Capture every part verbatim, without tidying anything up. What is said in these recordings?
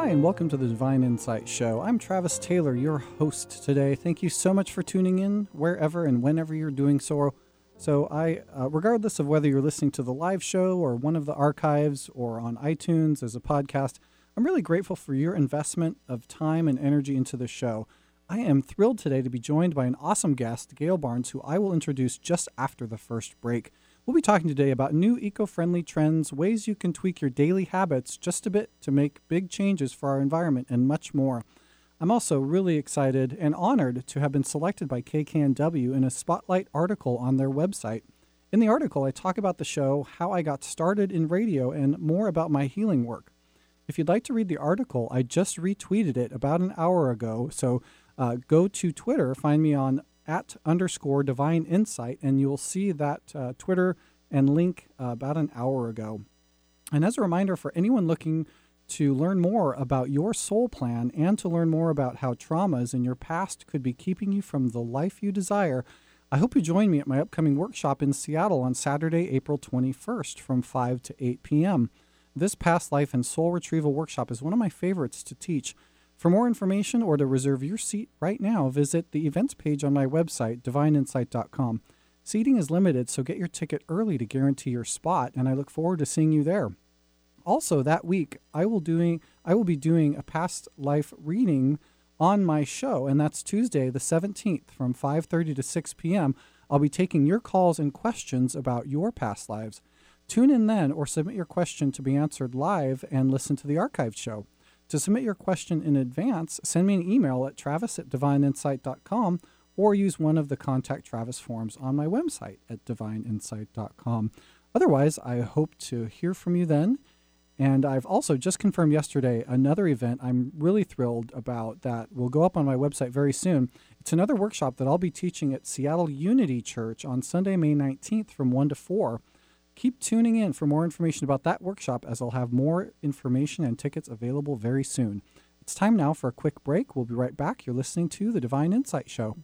Hi, and welcome to the Divine Insight Show. I'm Travis Taylor, your host today. Thank you so much for tuning in wherever and whenever you're doing so. So I, uh, regardless of whether you're listening to the live show or one of the archives or on iTunes as a podcast, I'm really grateful for your investment of time and energy into the show. I am thrilled today to be joined by an awesome guest, Gail Barnes, who I will introduce just after the first break. We'll be talking today about new eco-friendly trends, ways you can tweak your daily habits just a bit to make big changes for our environment, and much more. I'm also really excited and honored to have been selected by K K N W in a spotlight article on their website. In the article, I talk about the show, how I got started in radio, and more about my healing work. If you'd like to read the article, I just retweeted it about an hour ago, so uh, go to Twitter, find me on at underscore divine insight, and you'll see that uh, Twitter and link uh, about an hour ago. And as a reminder for anyone looking to learn more about your soul plan and to learn more about how traumas in your past could be keeping you from the life you desire, I hope you join me at my upcoming workshop in Seattle on Saturday, April twenty-first from five to eight p.m. This past life and soul retrieval workshop is one of my favorites to teach. For more information or to reserve your seat right now, visit the events page on my website, divine insight dot com. Seating is limited, so get your ticket early to guarantee your spot, and I look forward to seeing you there. Also, that week, I will doing I will be doing a past life reading on my show, and that's Tuesday the seventeenth from five thirty to six p.m. I'll be taking your calls and questions about your past lives. Tune in then or submit your question to be answered live and listen to the archived show. To submit your question in advance, send me an email at travis at divine insight dot com or use one of the Contact Travis forms on my website at divine insight dot com. Otherwise, I hope to hear from you then. And I've also just confirmed yesterday another event I'm really thrilled about that will go up on my website very soon. It's another workshop that I'll be teaching at Seattle Unity Church on Sunday, May nineteenth from one to four. Keep tuning in for more information about that workshop, as I'll have more information and tickets available very soon. It's time now for a quick break. We'll be right back. You're listening to The Divine Insight Show.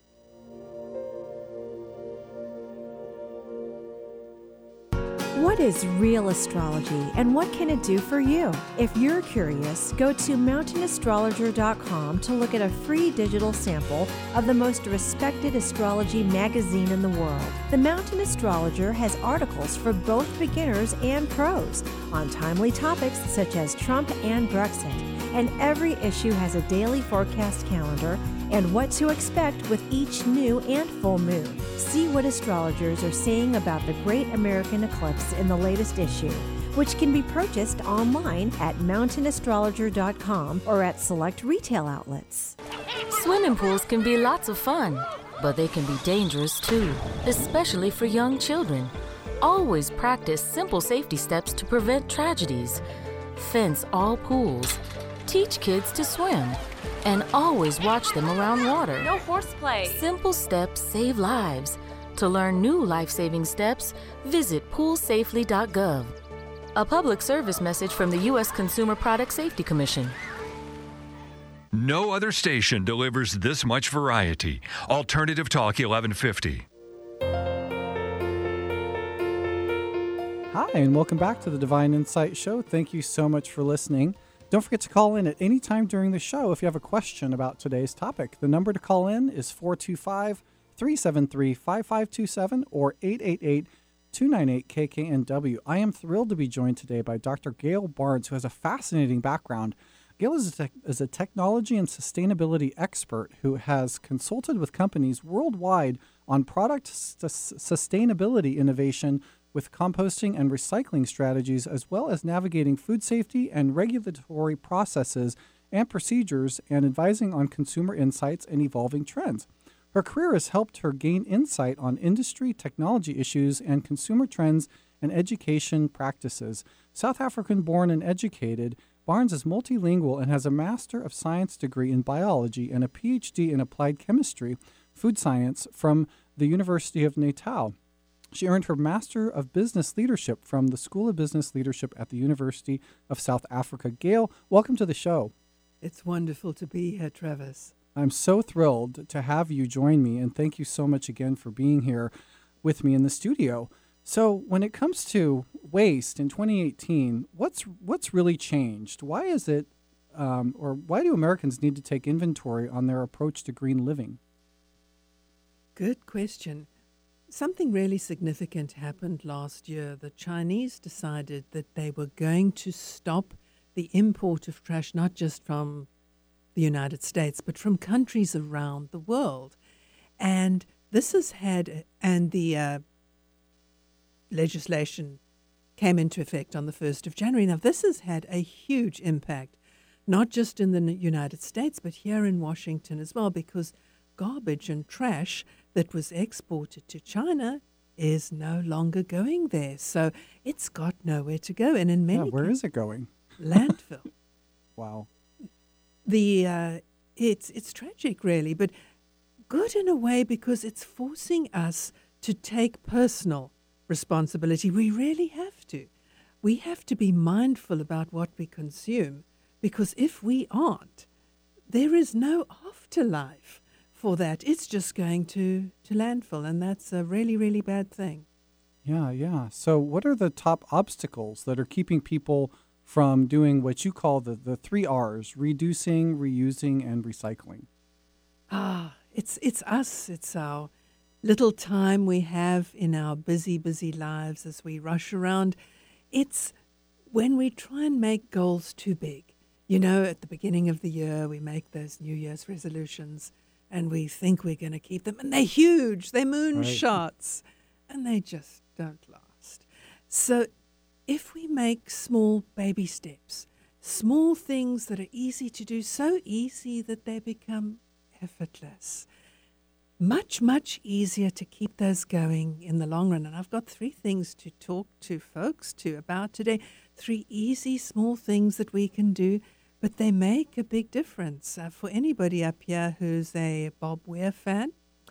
What is real astrology and what can it do for you? If you're curious, go to mountain astrologer dot com to look at a free digital sample of the most respected astrology magazine in the world. The Mountain Astrologer has articles for both beginners and pros on timely topics such as Trump and Brexit. And every issue has a daily forecast calendar and what to expect with each new and full moon. See what astrologers are saying about the Great American Eclipse in the latest issue, which can be purchased online at mountain astrologer dot com or at select retail outlets. Swimming pools can be lots of fun, but they can be dangerous too, especially for young children. Always practice simple safety steps to prevent tragedies. Fence all pools. Teach kids to swim. And always watch them around water. No horseplay. Simple steps save lives. To learn new life-saving steps, visit pool safely dot gov. A public service message from the U S Consumer Product Safety Commission. No other station delivers this much variety. Alternative Talk eleven fifty. Hi, and welcome back to the Divine Insight Show. Thank you so much for listening. Don't forget to call in at any time during the show if you have a question about today's topic. The number to call in is four two five, three seven three, five five two seven or eight eight eight, two nine eight, K K N W. I am thrilled to be joined today by Doctor Gail Barnes, who has a fascinating background. Gail is a, te- is a technology and sustainability expert who has consulted with companies worldwide on product st- sustainability innovation with composting and recycling strategies, as well as navigating food safety and regulatory processes and procedures and advising on consumer insights and evolving trends. Her career has helped her gain insight on industry, technology issues, and consumer trends and education practices. South African-born and educated, Barnes is multilingual and has a Master of Science degree in biology and a P H D in applied chemistry, food science from the University of Natal. She earned her Master of Business Leadership from the School of Business Leadership at the University of South Africa. Gail, welcome to the show. It's wonderful to be here, Travis. I'm so thrilled to have you join me, and thank you so much again for being here with me in the studio. So when it comes to waste in twenty eighteen, what's what's really changed? Why is it um, or why do Americans need to take inventory on their approach to green living? Good question. Something really significant happened last year. The Chinese decided that they were going to stop the import of trash, not just from the United States, but from countries around the world. And this has had, and the uh, legislation came into effect on the first of January. Now, this has had a huge impact, not just in the United States, but here in Washington as well, because garbage and trash that was exported to China is no longer going there. So it's got nowhere to go. And in many Yeah, where is it going? landfill. Wow. The uh, it's it's tragic, really, but good in a way because it's forcing us to take personal responsibility. We really have to. We have to be mindful about what we consume, because if we aren't, there is no afterlife for that. It's just going to, to landfill, and that's a really, really bad thing. Yeah, yeah. So what are the top obstacles that are keeping people from doing what you call the, the three R's: reducing, reusing, and recycling? Ah, it's it's us. It's our little time we have in our busy, busy lives as we rush around. It's when we try and make goals too big. You know, at the beginning of the year, we make those New Year's resolutions, and we think we're going to keep them, and they're huge, they're moonshots, right. And they just don't last. So if we make small baby steps, small things that are easy to do, so easy that they become effortless, much, much easier to keep those going in the long run. And I've got three things to talk to folks to about today, three easy, small things that we can do, but they make a big difference. Uh, for anybody up here who's a Bob Weir fan,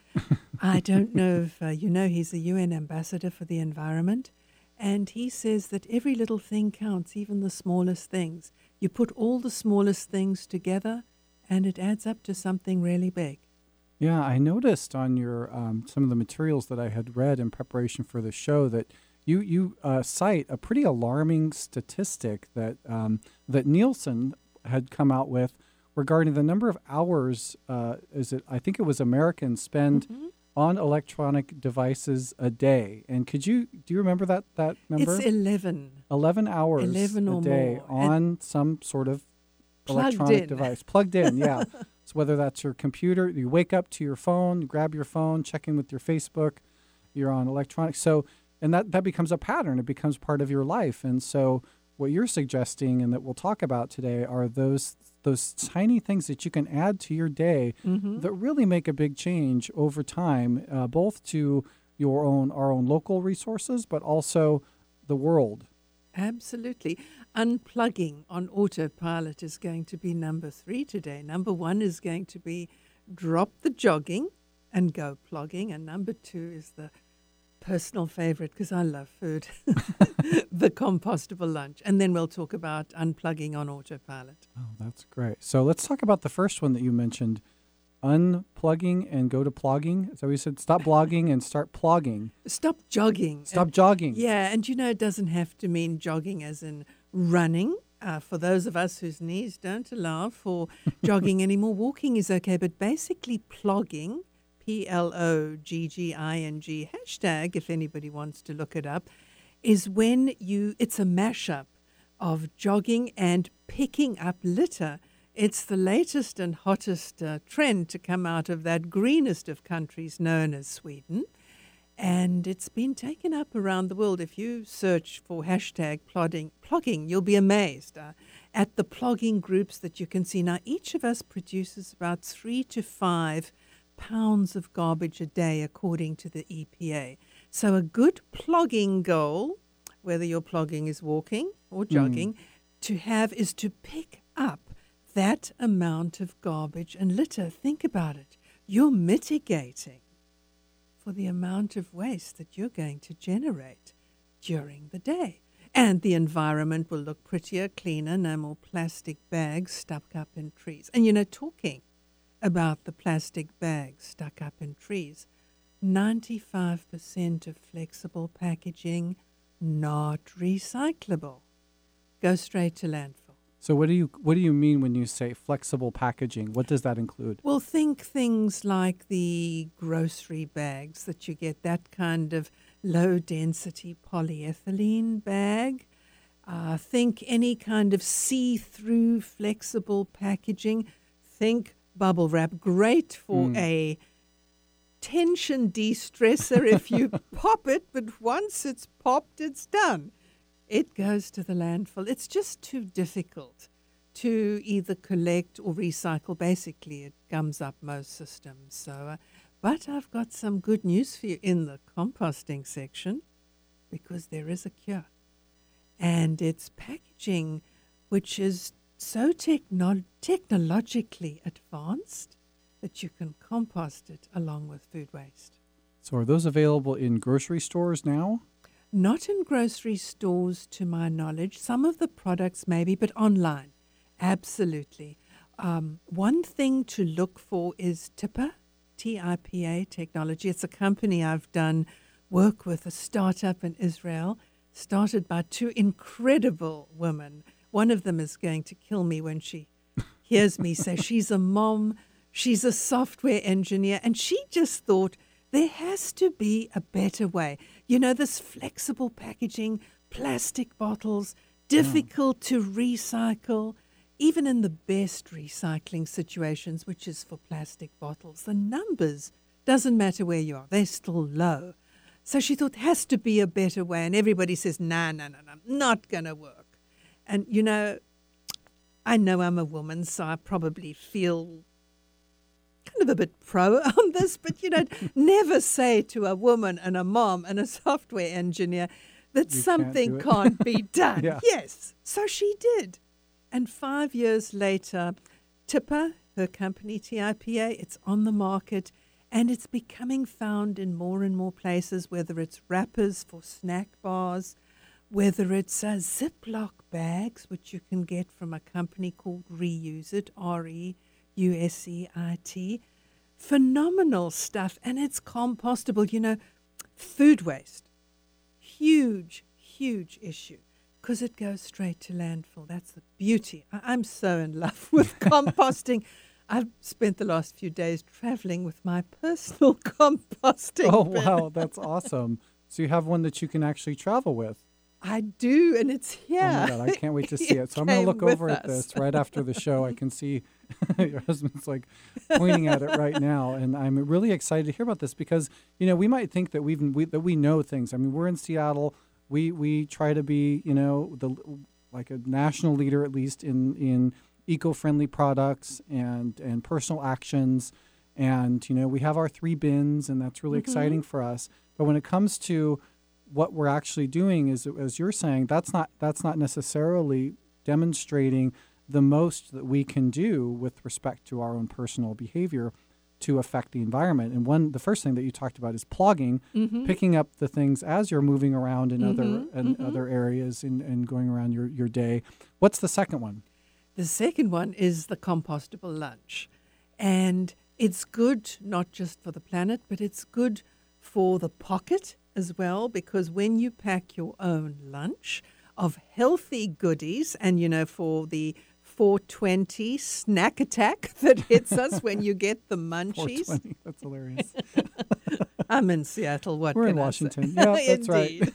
I don't know if uh, you know, he's a U N ambassador for the environment, and he says that every little thing counts, even the smallest things. You put all the smallest things together, and it adds up to something really big. Yeah, I noticed on your um, some of the materials that I had read in preparation for the show that you you uh, cite a pretty alarming statistic that um, that Nielsen had come out with regarding the number of hours. Uh, is it? I think it was Americans spend mm-hmm. on electronic devices a day. And could you do you remember that that number? It's eleven. Eleven hours eleven a or day more. on And some sort of plugged electronic in. device, plugged in. Yeah. So whether that's your computer, you wake up to your phone, you grab your phone, checking with your Facebook, you're on electronic. So, and that, that becomes a pattern. It becomes part of your life. And so what you're suggesting and that we'll talk about today are those those tiny things that you can add to your day mm-hmm. that really make a big change over time, uh, both to your own, our own local resources, but also the world. Absolutely. Unplugging on autopilot is going to be number three today. Number one is going to be drop the jogging and go plogging. And number two is the personal favorite, because I love food, the compostable lunch. And then we'll talk about unplugging on autopilot. Oh, that's great. So let's talk about the first one that you mentioned, unplugging and go to plogging. So we said stop blogging and start plogging. Stop jogging. Stop and, jogging. Yeah, and you know, it doesn't have to mean jogging as in running. Uh, for those of us whose knees don't allow for jogging anymore, walking is okay. But basically plogging, P L O G G I N G, hashtag, if anybody wants to look it up, is when you, it's a mashup of jogging and picking up litter. It's the latest and hottest uh, trend to come out of that greenest of countries known as Sweden. And it's been taken up around the world. If you search for hashtag plodding, plogging, you'll be amazed uh, at the plogging groups that you can see. Now, each of us produces about three to five pounds of garbage a day, according to the E P A. So a good plogging goal, whether your plogging is walking or jogging, mm. to have is to pick up that amount of garbage and litter. Think about it. You're mitigating for the amount of waste that you're going to generate during the day. And the environment will look prettier, cleaner, no more plastic bags stuck up in trees. And, you know, talking about the plastic bags stuck up in trees, ninety-five percent of flexible packaging not recyclable. Go straight to landfill. So what do you what do you mean when you say flexible packaging? What does that include? Well, think things like the grocery bags that you get, that kind of low-density polyethylene bag. Uh, think any kind of see-through flexible packaging. Think bubble wrap, great for Mm. a tension de-stressor if you pop it, but once it's popped, it's done. It goes to the landfill. It's just too difficult to either collect or recycle. Basically, it gums up most systems. So, uh, but I've got some good news for you in the composting section, because there is a cure. And it's packaging which is so techno- technologically advanced that you can compost it along with food waste. So are those available in grocery stores now? Not in grocery stores, to my knowledge. Some of the products maybe, but online, absolutely. Um, one thing to look for is TIPA, T I P A technology. It's a company I've done work with, a startup in Israel, started by two incredible women. One of them is going to kill me when she hears me say she's a mom, she's a software engineer, and she just thought, there has to be a better way. You know, this flexible packaging, plastic bottles, difficult mm. to recycle, even in the best recycling situations, which is for plastic bottles. The numbers, doesn't matter where you are, they're still low. So she thought, has to be a better way. And everybody says, no, no, no, no, not going to work. And, you know, I know I'm a woman, so I probably feel kind of a bit pro on this, but, you know, never say to a woman and a mom and a software engineer that You something can't, can't be done. Yeah. Yes. So she did. And five years later, TIPA, her company, T I P A, it's on the market, and it's becoming found in more and more places, whether it's wrappers for snack bars, whether it's uh, Ziploc bags, which you can get from a company called Reuse It, R E U S E I T. Phenomenal stuff, and it's compostable. You know, food waste, huge, huge issue, because it goes straight to landfill. That's the beauty. I- I'm so in love with composting. I've spent the last few days traveling with my personal composting Oh, bin. wow, that's awesome. So you have one that you can actually travel with. I do, and it's here. Oh my God, I can't wait to see it. So I'm going to came look with over at us. this right after the show. I can see your husband's like pointing at it right now, and I'm really excited to hear about this because, you know, we might think that we've we, that we know things. I mean, we're in Seattle. We we try to be, you know, the like a national leader at least in in eco-friendly products and and personal actions, and you know, we have our three bins, and that's really Mm-hmm. exciting for us. But when it comes to what we're actually doing is, as you're saying, that's not that's not necessarily demonstrating the most that we can do with respect to our own personal behavior to affect the environment. And one, the first thing that you talked about is plugging, Mm-hmm. picking up the things as you're moving around in other Mhm, in mhm. other areas and, and going around your, your day. What's the second one? The second one is the compostable lunch. And it's good not just for the planet, but it's good for the pocket as well, because when you pack your own lunch of healthy goodies, and, you know, for the four twenty snack attack that hits us when you get the munchies. four twenty. That's hilarious. I'm in Seattle. What We're can in I say? Washington. Yeah, that's right. Indeed.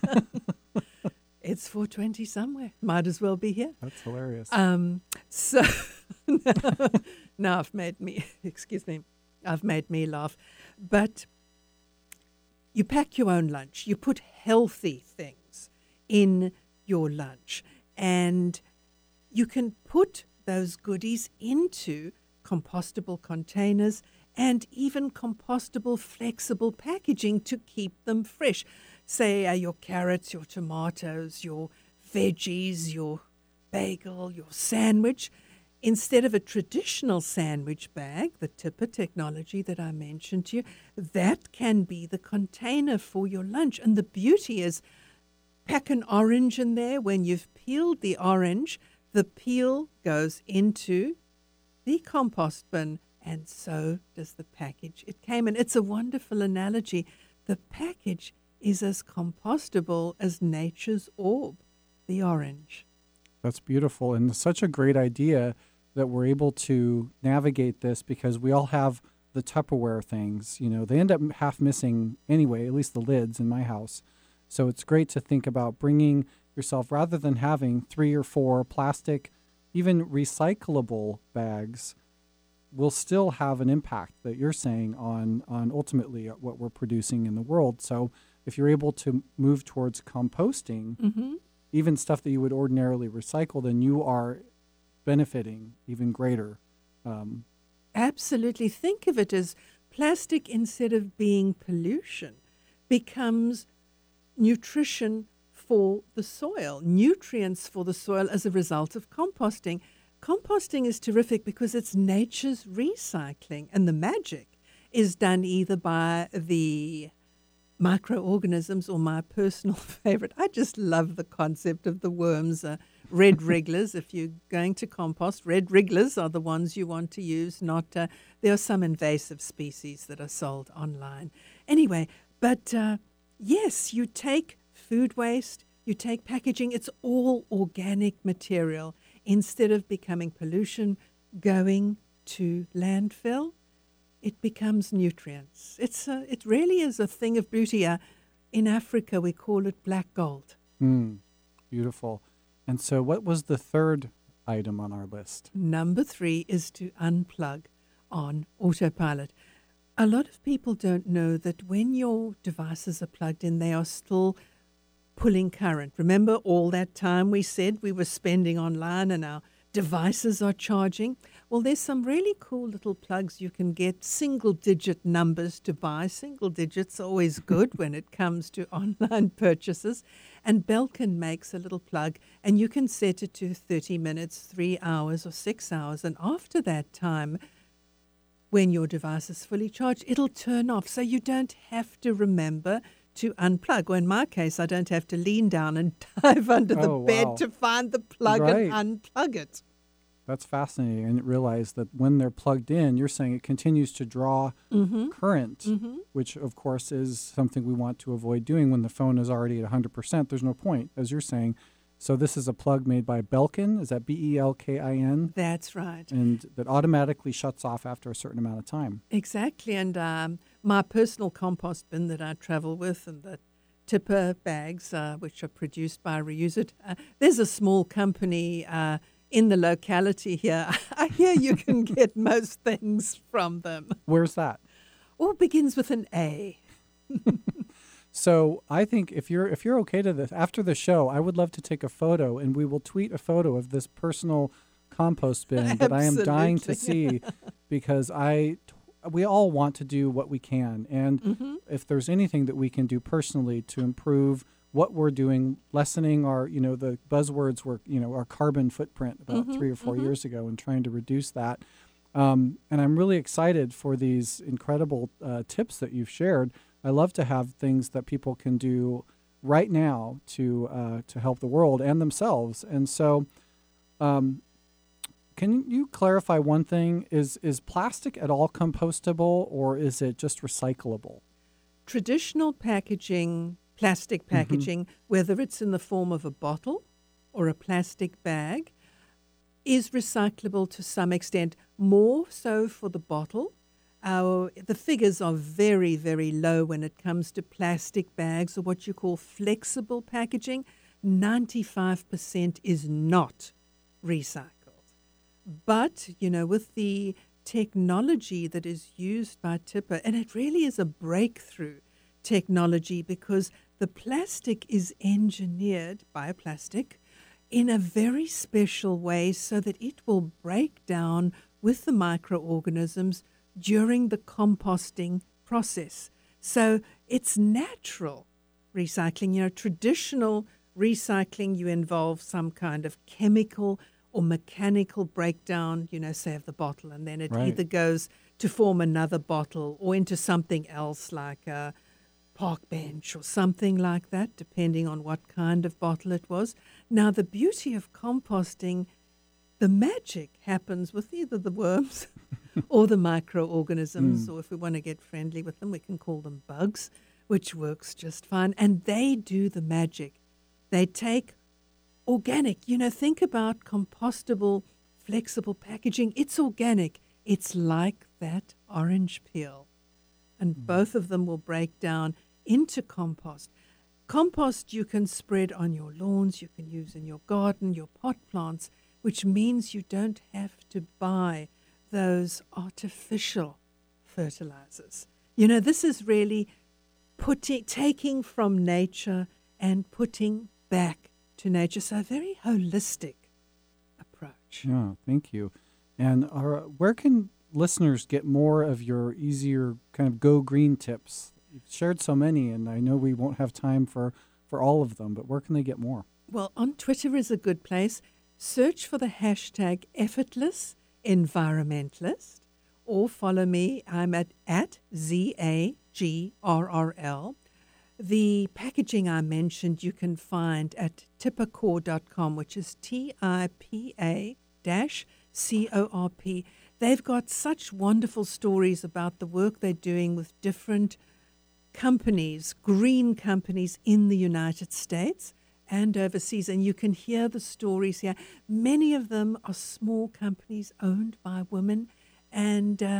It's four twenty somewhere. Might as well be here. That's hilarious. Um, so now, now I've made me, excuse me, I've made me laugh. But you pack your own lunch. You put healthy things in your lunch. And you can put those goodies into compostable containers and even compostable flexible packaging to keep them fresh. Say uh, your carrots, your tomatoes, your veggies, your bagel, your sandwich. Instead of a traditional sandwich bag, the TIPA technology that I mentioned to you, that can be the container for your lunch. And the beauty is, pack an orange in there. When you've peeled the orange, the peel goes into the compost bin, and so does the package. It came in. It's a wonderful analogy. The package is as compostable as nature's orb, the orange. That's beautiful, and such a great idea that we're able to navigate this because we all have the Tupperware things. You know, they end up half missing anyway, at least the lids in my house. So it's great to think about bringing yourself, rather than having three or four plastic, even recyclable bags, will still have an impact that you're saying on, on ultimately what we're producing in the world. So if you're able to move towards composting, Mm-hmm. even stuff that you would ordinarily recycle, then you are benefiting even greater. Um, Absolutely. Think of it as plastic, instead of being pollution, becomes nutrition for the soil, nutrients for the soil as a result of composting. Composting is terrific because it's nature's recycling, and the magic is done either by the microorganisms or my personal favorite. I just love the concept of the worms, uh, red wrigglers. If you're going to compost, red wrigglers are the ones you want to use, not, uh, there are some invasive species that are sold online. Anyway, but uh, yes, you take food waste, you take packaging, it's all organic material. Instead of becoming pollution, going to landfill, it becomes nutrients. It's a, it really is a thing of beauty. Uh, in Africa, we call it black gold. mm, beautiful. And so what was the third item on our list? Number three is to unplug on autopilot. A lot of people don't know that when your devices are plugged in, they are still pulling current. Remember all that time we said we were spending online and our devices are charging? Well, there's some really cool little plugs you can get, single-digit numbers to buy. Single digits are always good when it comes to online purchases. And Belkin makes a little plug, and you can set it to thirty minutes, three hours, or six hours. And after that time, when your device is fully charged, it'll turn off. So you don't have to remember to unplug. Or in my case, I don't have to lean down and dive under the Oh, bed wow. to find the plug Right. and unplug it. That's fascinating. I didn't realize that when they're plugged in, you're saying it continues to draw Mm-hmm. current, Mm-hmm. which of course is something we want to avoid doing when the phone is already at one hundred percent. There's no point, as you're saying. So this is a plug made by Belkin. Is that B E L K I N? That's right. And that automatically shuts off after a certain amount of time. Exactly. And um, my personal compost bin that I travel with, and the tipper bags, uh, which are produced by Reuse It. Uh, there's a small company uh, in the locality here. I hear you can get most things from them. Where's that? All begins with an A. So I think if you're if you're okay to this, after the show, I would love to take a photo, and we will tweet a photo of this personal compost bin that I am dying to see, because I we all want to do what we can, and Mm-hmm. if there's anything that we can do personally to improve what we're doing, lessening our, you know, the buzzwords were, you know, our carbon footprint about Mhm, three or four mhm. years ago, and trying to reduce that. Um, and I'm really excited for these incredible uh, tips that you've shared. I love to have things that people can do right now to uh, to help the world and themselves. And so, um, can you clarify one thing? Is is plastic at all compostable, or is it just recyclable? Traditional packaging, plastic packaging, whether it's in the form of a bottle or a plastic bag, is recyclable to some extent, more so for the bottle. Our, the figures are very, very low when it comes to plastic bags or what you call flexible packaging. ninety-five percent is not recycled. But, you know, with the technology that is used by Tipper, and it really is a breakthrough technology because the plastic is engineered, bioplastic, in a very special way so that it will break down with the microorganisms during the composting process. So it's natural recycling. You know, traditional recycling, you involve some kind of chemical or mechanical breakdown, you know, say of the bottle, and then it Right. either goes to form another bottle or into something else like a park bench or something like that, depending on what kind of bottle it was. Now, the beauty of composting, the magic happens with either the worms or the microorganisms, Mm. or if we want to get friendly with them, we can call them bugs, which works just fine. And they do the magic. They take organic. You know, think about compostable, flexible packaging. It's organic. It's like that orange peel. And mm. both of them will break down into compost. Compost you can spread on your lawns, you can use in your garden, your pot plants, which means you don't have to buy those artificial fertilizers. You know, this is really putting, taking from nature and putting back to nature. So a very holistic approach. Yeah, thank you. And our, where can listeners get more of your easier kind of go green tips? You've shared so many, and I know we won't have time for, for all of them, but where can they get more? Well, on Twitter is a good place. Search for the hashtag effortless environmentalist, or follow me. I'm at, at Z A G R R L. The packaging I mentioned you can find at tipacor dot com, which is T I P A dash C O R P. They've got such wonderful stories about the work they're doing with different companies, green companies in the United States and overseas. And you can hear the stories here. Many of them are small companies owned by women and uh,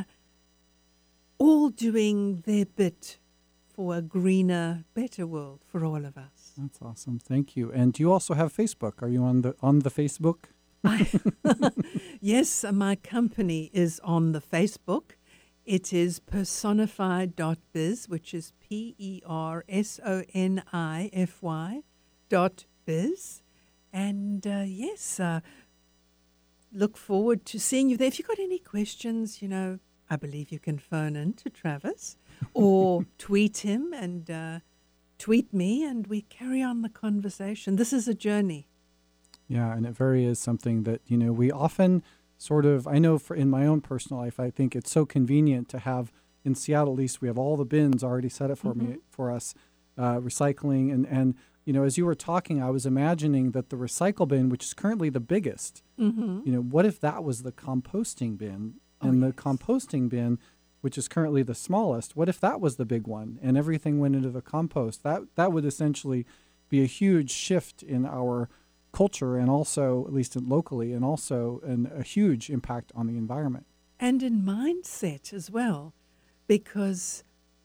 all doing their bit for a greener, better world for all of us. That's awesome. Thank you. And do you also have Facebook? Are you on the on the Facebook? I, yes, my company is on the Facebook. It is personify dot biz, which is P E R S O N I F Y dot biz. And uh, yes, uh, look forward to seeing you there. If you've got any questions, you know, I believe you can phone in to Travis or tweet him and uh, tweet me, and we carry on the conversation. This is a journey. Yeah, and it very is something that, you know, we often sort of, I know for in my own personal life, I think it's so convenient to have, in Seattle at least, we have all the bins already set up for mm-hmm. me, for us, uh, recycling. And, and, you know, as you were talking, I was imagining that the recycle bin, which is currently the biggest, mm-hmm. you know, what if that was the composting bin? And oh, the yes. composting bin, which is currently the smallest, what if that was the big one and everything went into the compost? That that would essentially be a huge shift in our culture, and also, at least locally, and also an, a huge impact on the environment. And in mindset as well, because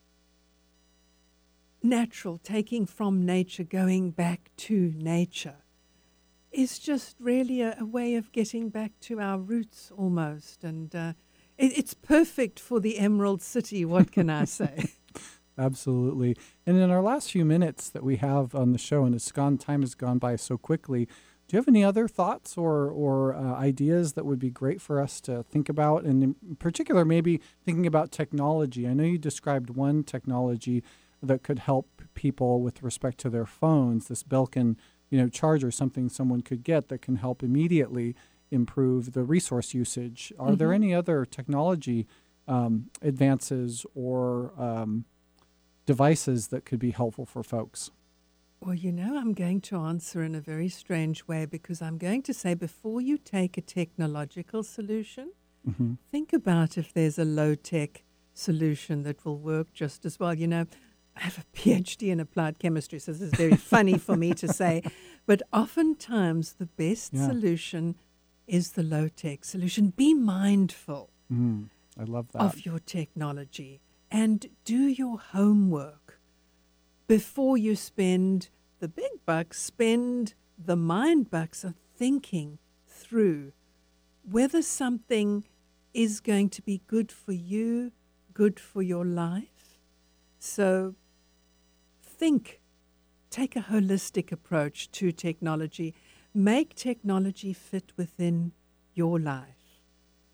natural, taking from nature, going back to nature, is just really a, a way of getting back to our roots almost. And uh, it, it's perfect for the Emerald City, what can I say? Absolutely. And in our last few minutes that we have on the show, and it's gone, time has gone by so quickly, do you have any other thoughts or, or uh, ideas that would be great for us to think about? And in particular, maybe thinking about technology. I know you described one technology that could help people with respect to their phones, this Belkin, you know, charger, something someone could get that can help immediately improve the resource usage. Are mm-hmm. there any other technology um, advances or um, devices that could be helpful for folks? Well, you know, I'm going to answer in a very strange way, because I'm going to say, before you take a technological solution, mm-hmm. think about if there's a low-tech solution that will work just as well. You know, I have a P H D in applied chemistry, so this is very funny for me to say, but oftentimes the best yeah. solution is the low-tech solution. Be mindful mm, I love that. of your technology and do your homework. Before you spend the big bucks, spend the mind bucks of thinking through whether something is going to be good for you, good for your life. So think, take a holistic approach to technology. Make technology fit within your life.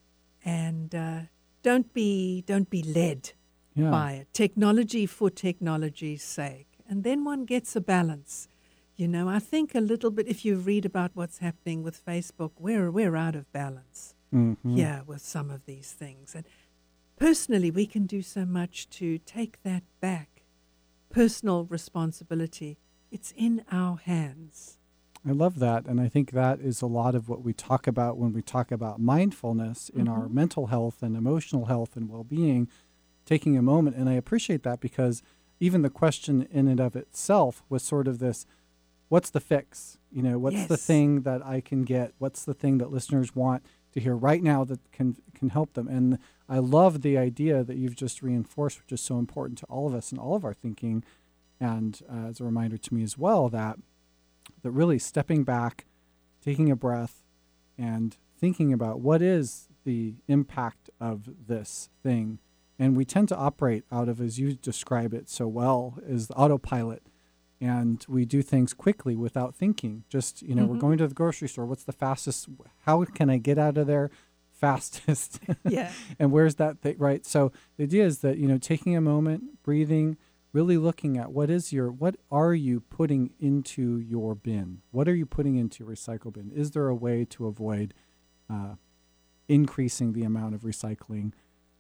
And uh, don't be don't be led yeah. by it. Technology for technology's sake. And then one gets a balance. You know, I think a little bit, if you read about what's happening with Facebook, we're, we're out of balance mm-hmm. yeah, with some of these things. And personally, we can do so much to take that back. Personal responsibility. It's in our hands. I love that. And I think that is a lot of what we talk about when we talk about mindfulness in mm-hmm. our mental health and emotional health and well-being, taking a moment. And I appreciate that, because even the question in and of itself was sort of this, what's the fix? You know, what's the Yes. thing that I can get? What's the thing that listeners want to hear right now that can can help them? And I love the idea that you've just reinforced, which is so important to all of us and all of our thinking. And uh, as a reminder to me as well, that that really stepping back, taking a breath, and thinking about what is the impact of this thing. And we tend to operate out of, as you describe it so well, is the autopilot. And we do things quickly without thinking. Just, you know, Mm-hmm. we're going to the grocery store. What's the fastest? How can I get out of there fastest? Yeah. And where's that thing, right? So the idea is that, you know, taking a moment, breathing, really looking at what is your, what are you putting into your bin? What are you putting into your recycle bin? Is there a way to avoid uh, increasing the amount of recycling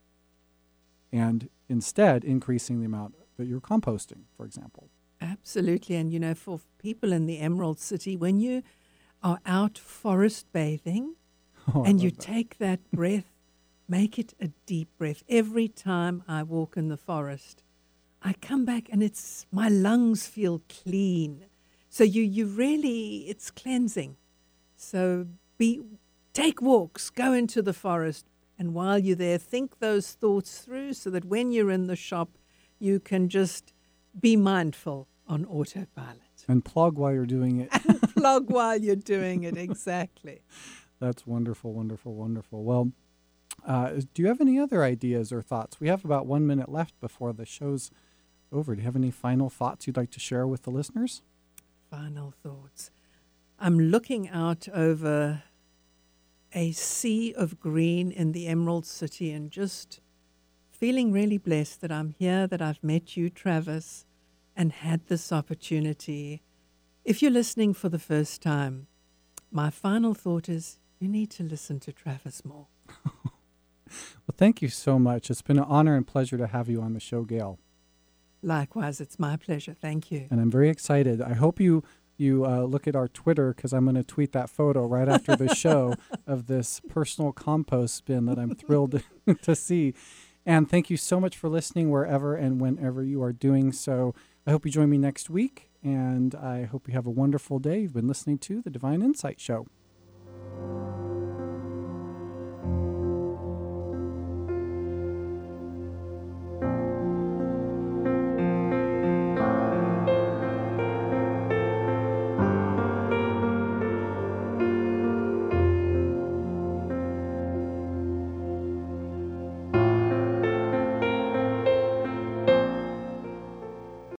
and instead increasing the amount that you're composting, for example? Absolutely. And, you know, for people in the Emerald City, when you are out forest bathing Oh, I and you love that. take that breath, make it a deep breath. Every time I walk in the forest, I come back and it's my lungs feel clean. So you, you really, it's cleansing. So be take walks, go into the forest. And while you're there, think those thoughts through so that when you're in the shop, you can just be mindful on autopilot. And plug while you're doing it. Plug while you're doing it, exactly. That's wonderful, wonderful, wonderful. Well, uh, do you have any other ideas or thoughts? We have about one minute left before the show's over. Do you have any final thoughts you'd like to share with the listeners? Final thoughts. I'm looking out over a sea of green in the Emerald City and just feeling really blessed that I'm here, that I've met you, Travis, and had this opportunity. If you're listening for the first time, my final thought is you need to listen to Travis more. Well, thank you so much. It's been an honor and pleasure to have you on the show, Gail. Likewise, it's my pleasure. Thank you. And I'm very excited. I hope you you uh, look at our Twitter, because I'm going to tweet that photo right after the show of this personal compost bin that I'm thrilled to see. And thank you so much for listening wherever and whenever you are doing so. I hope you join me next week, and I hope you have a wonderful day. You've been listening to The Divine Insight Show.